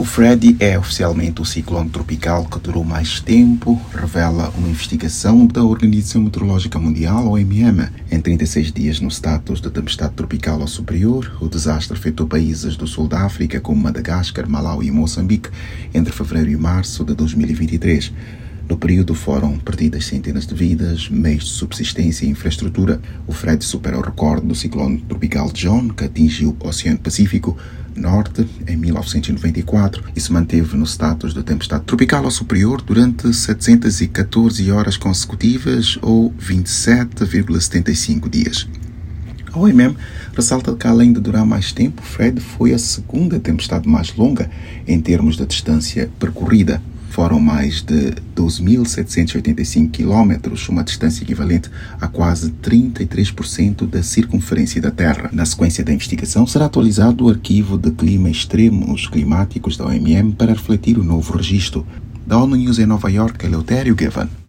O Freddy é oficialmente o ciclone tropical que durou mais tempo, revela uma investigação da Organização Meteorológica Mundial, OMM. Em 36 dias no status de tempestade tropical ao superior, o desastre afetou países do sul da África como Madagascar, Malau e Moçambique entre fevereiro e março de 2023. No período foram perdidas centenas de vidas, meios de subsistência e infraestrutura. O Freddy supera o recorde do ciclone tropical John, que atingiu o Oceano Pacífico Norte em 1994 e se manteve no status de tempestade tropical ao superior durante 714 horas consecutivas ou 27,75 dias. A OMM ressalta que, além de durar mais tempo, Freddy foi a segunda tempestade mais longa em termos de distância percorrida. Foram mais de 12.785 km, uma distância equivalente a quase 33% da circunferência da Terra. Na sequência da investigação, será atualizado o arquivo de clima extremos climáticos da OMM para refletir o novo registro. Da ONU News em Nova York, Eleutério Gavan.